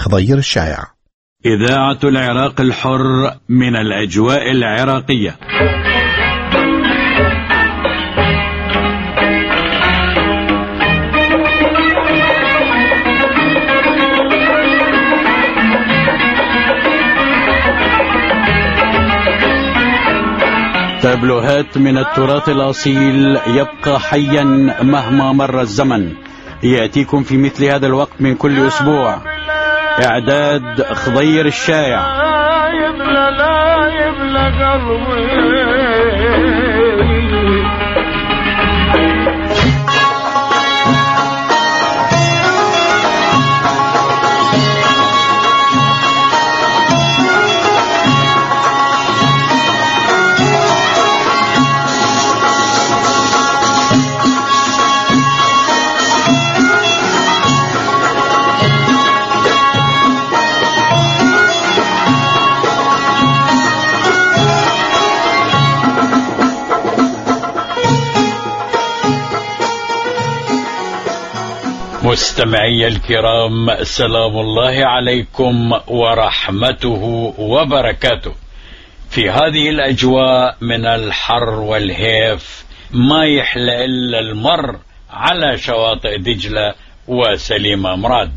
خضير الشايع. إذاعة العراق الحر من الأجواء العراقية. تابلوهات من التراث الأصيل يبقى حيا مهما مر الزمن، يأتيكم في مثل هذا الوقت من كل أسبوع. إعداد خضير الشايع. لا يبلى قلبي. مستمعي الكرام، سلام الله عليكم ورحمته وبركاته. في هذه الأجواء من الحر والهيف ما يحلى إلا المر على شواطئ دجلة وسليمة مراد.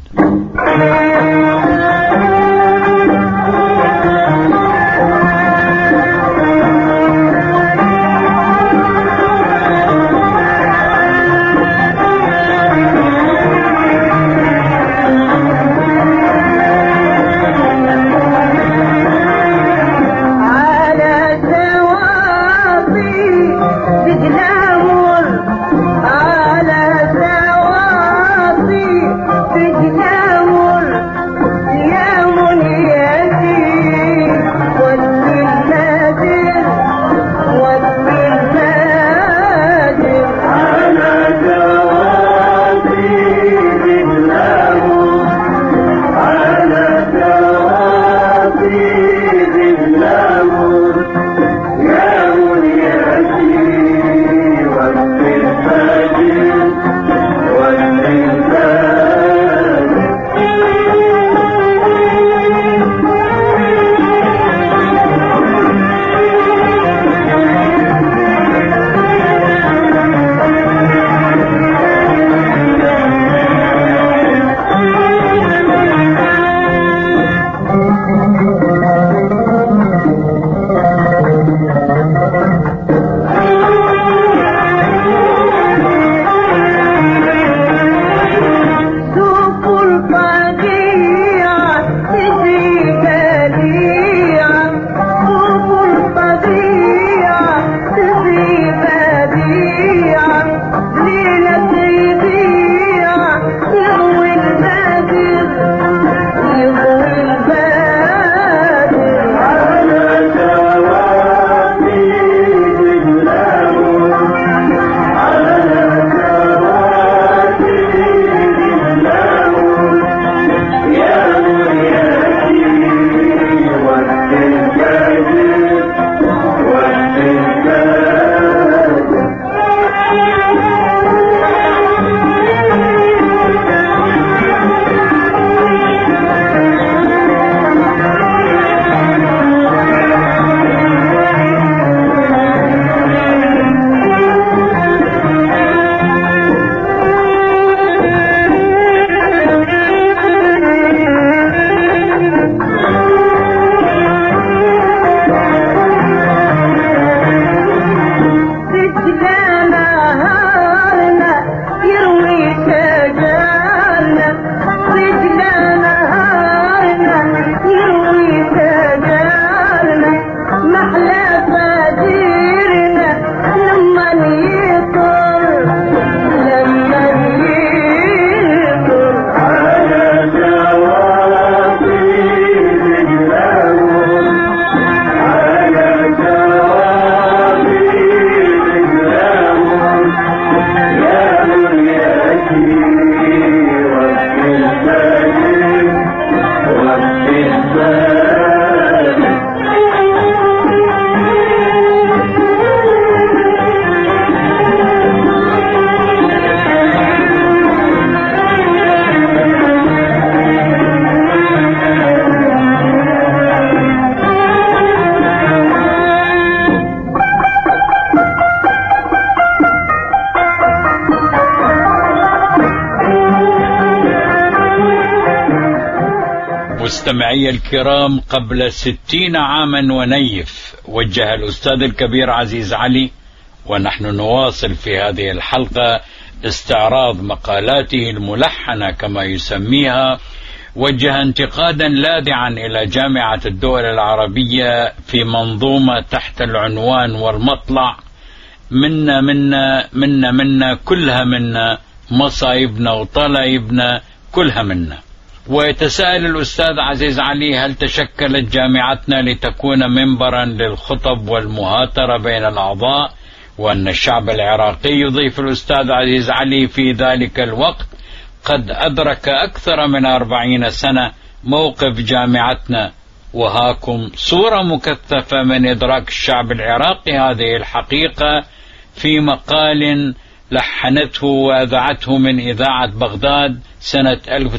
مستمعي الكرام، قبل 60 عاما ونيف وجه الأستاذ الكبير عزيز علي، ونحن نواصل في هذه الحلقة استعراض مقالاته الملحنة كما يسميها، وجه انتقادا لاذعا إلى جامعة الدول العربية في منظومة تحت العنوان والمطلع منا منا منا منا كلها منا، مصايبنا وطلايبنا كلها منا. ويتساءل الأستاذ عزيز علي: هل تشكلت جامعتنا لتكون منبرا للخطب والمهاترة بين الأعضاء؟ وأن الشعب العراقي، يضيف الأستاذ عزيز علي، في ذلك الوقت قد أدرك أكثر من 40 سنة موقف جامعتنا، وهاكم صورة مكثفة من إدراك الشعب العراقي هذه الحقيقة في مقال لحنته وأذاعته من إذاعة بغداد سنة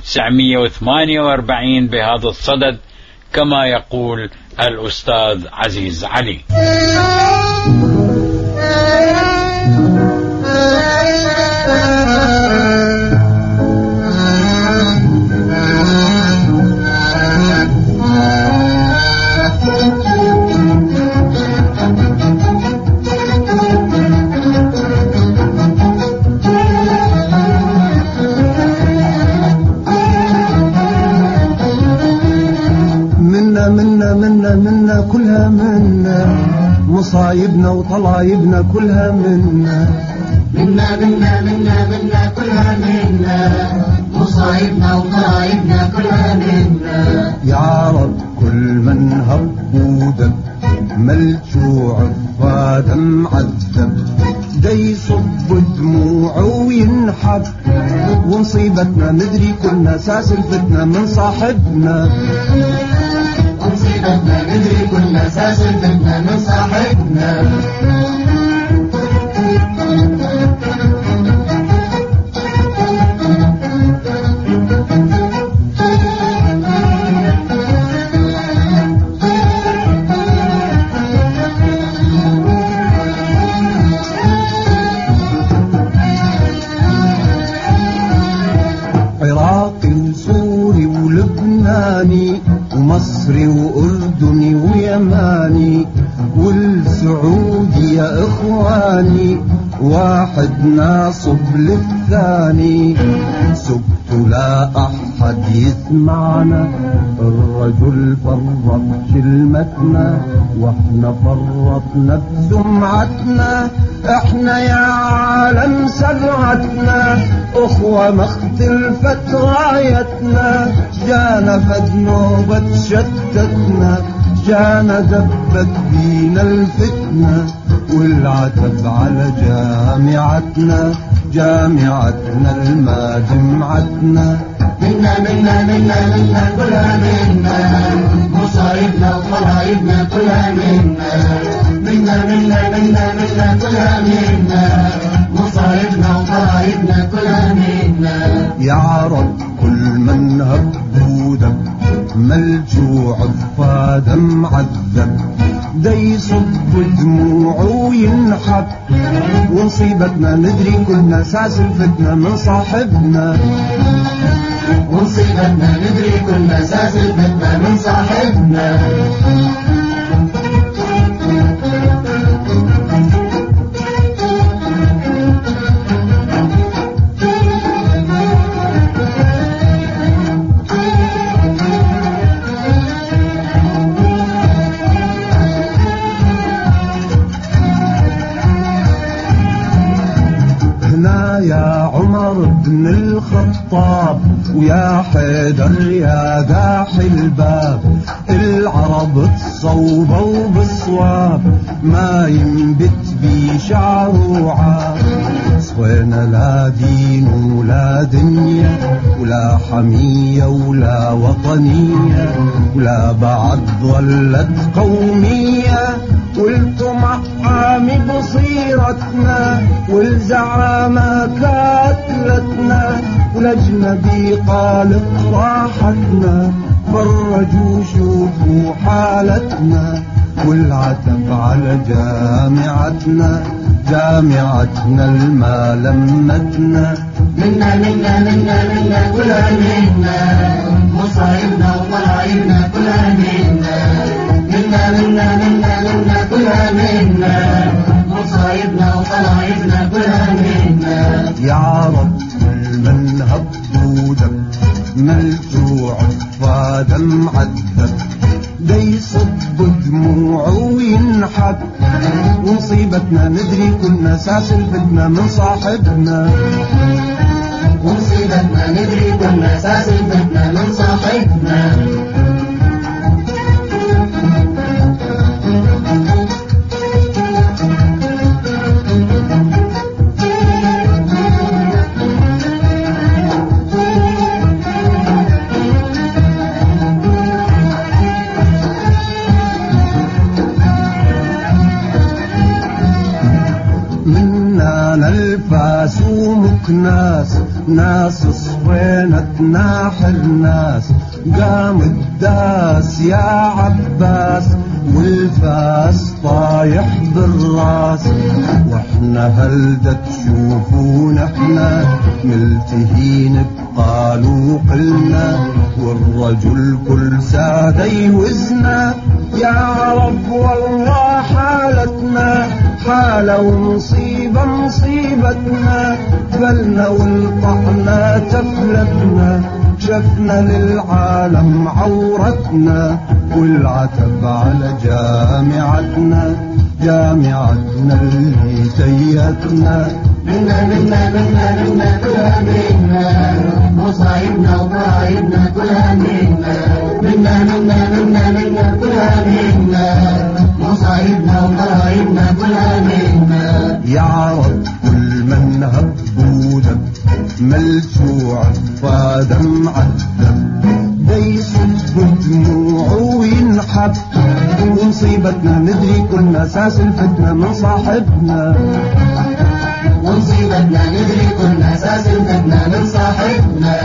1948 بهذا الصدد، كما يقول الأستاذ عزيز علي. منا كلها منا، مصايبنا وطلايبنا كلها منا. منا منا منا منا كلها منا، مصايبنا وطلايبنا كلها منا. يا رب كل من هب ودب، ملجوع فاد معذب، دا يصب دموعه وينحب، ومصيبتنا ندري كلنا ساس الفتنة من صاحبنا. مصيبتنا ندري كل أساس الفتنة من صاحبنا. عراقي وسوري ولبناني ومصري وأردني ويماني والسعودي يا إخواني، واحد ناصب للثاني. سكت لا أحد يسمعنا، الرجل فرط كلمتنا واحنا فرطنا بسمعتنا. احنا يا عالم سبعتنا، اخوة ما اختلفت رايتنا. جانا فد نوبة شتتنا، جانا دبت بينا الفتنة، والعتب على جامعتنا، جامعتنا الما جمعتنا. منا منا منا منا كلها منا، مصايبنا وطلايبنا كلها منا. منا منا منا منا كلها منا، مصايبنا وطلايبنا كلها منا. يا رب كل من هب ودب، ملجوع فاد معذب، دا يصب دموعه وينحب، ومصيبتنا ندري كلنا ساس الفتنة من صاحبنا. مصيبتنا ندري كل أساس الفتنة من صاحبنا. هنا يا عمر بن الخطاب ويا حيدر يا داحي الباب، العرب تصوبوا بالصواب، ما ينبت بي شعر وعاب. صوينا لا دين ولا دنيا ولا حمية ولا وطنية، ولا بعد ظلت قومية، والطمع عامي بصيرتنا، والزعامة كاتلتنا، والأجنبي قالق راحتنا. فرجوا شوفوا حالتنا، والعتب على جامعتنا، جامعتنا الما لمتنا. منا منا منا منا كلها منا، مصايبنا وطلايبنا فادم معذب دا يصب دموعه وينحب، ومصيبتنا ندري كنا ساس الفتنة من صاحبنا، ومصيبتنا ندري كنا ساس الفتنة من صاحبنا. الفاس ومكناس ناس صفينة ناحر ناس، قام الداس يا عباس والفاس طايح بالراس، واحنا هلدا تشوفون احنا ملتهين بقالوا قلنا، والرجل كل سادة يوزنا، يا رب والله حالتنا حالة ومصيبة مصيبتنا، قبلنا والطعنا تفلتنا، شفنا للعالم عورتنا، والعتب على جامعتنا جامعتنا اللي سيتنا، منا كلها منا، مصايبنا وضرايبنا كلها منا، منا كلها منا، مصايبنا وضرايبنا كلها منا. يا رب كل من هبودك ملسوع فادم معذب، دا يصب دموعه وينحب، ومصيبتنا ندري كنا ساس الفتنة من صاحبنا، ومصيبتنا ندري كنا اساس الفتنة من صاحبنا.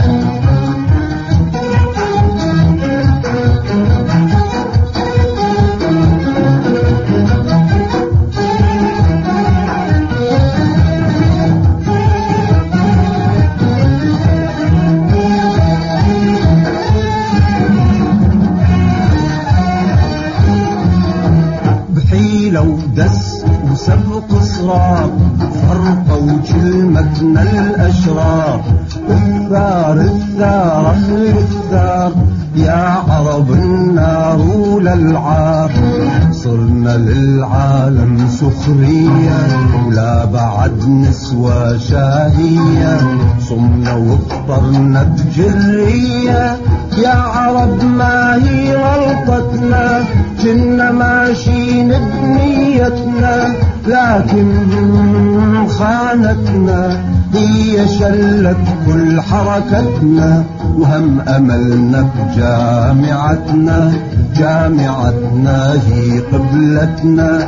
لو دس وسبق صراط فرقوا كلمتنا الأشرار، الثار الثار أهل الثار يا عرب النار وللعار، صرنا للعالم سخرية ولا بعد نسوى شاهية، صمنا وافطرنا بجرية يا عرب ما هي غلطتنا، كنا ماشيين بنيتنا لكن خانتنا، هي شلت كل حركتنا وهم أملنا بجامعتنا، جامعتنا هي قبلتنا،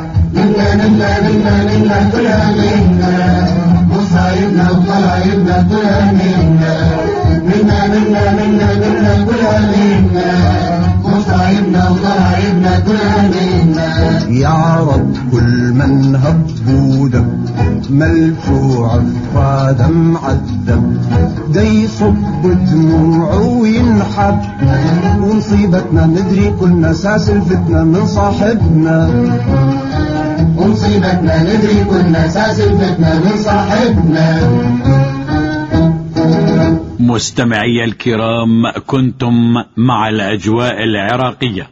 منا كلها منا، مصايبنا وضرايبنا كلها منا، منا كلها منا، مصايبنا وضرايبنا كلها منا. يا رب كل من هبودك ملفوع فادم معذب، دا يصب دموعه وينحب، ومصيبتنا ندري كلنا ساس الفتنة من صاحبنا، ومصيبتنا ندري كنا اساس الفتنة من صاحبنا. مستمعي الكرام، كنتم مع الأجواء العراقية.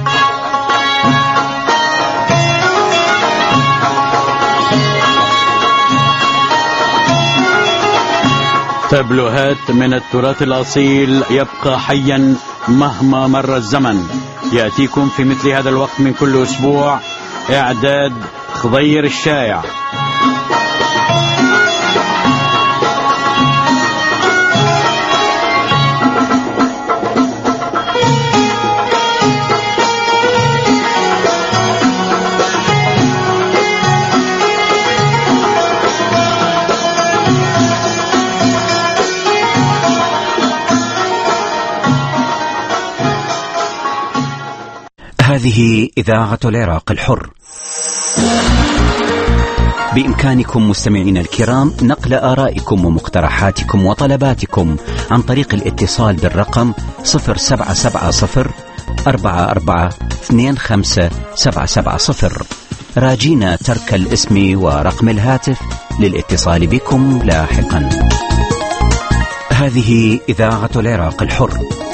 تابلوهات من التراث الأصيل يبقى حيا مهما مر الزمن، يأتيكم في مثل هذا الوقت من كل أسبوع. إعداد خضير الشايع. هذه إذاعة العراق الحر. بإمكانكم مستمعين الكرام نقل آرائكم ومقترحاتكم وطلباتكم عن طريق الاتصال بالرقم 0770 4425 راجينا ترك الاسم ورقم الهاتف للاتصال بكم لاحقا. هذه إذاعة العراق الحر.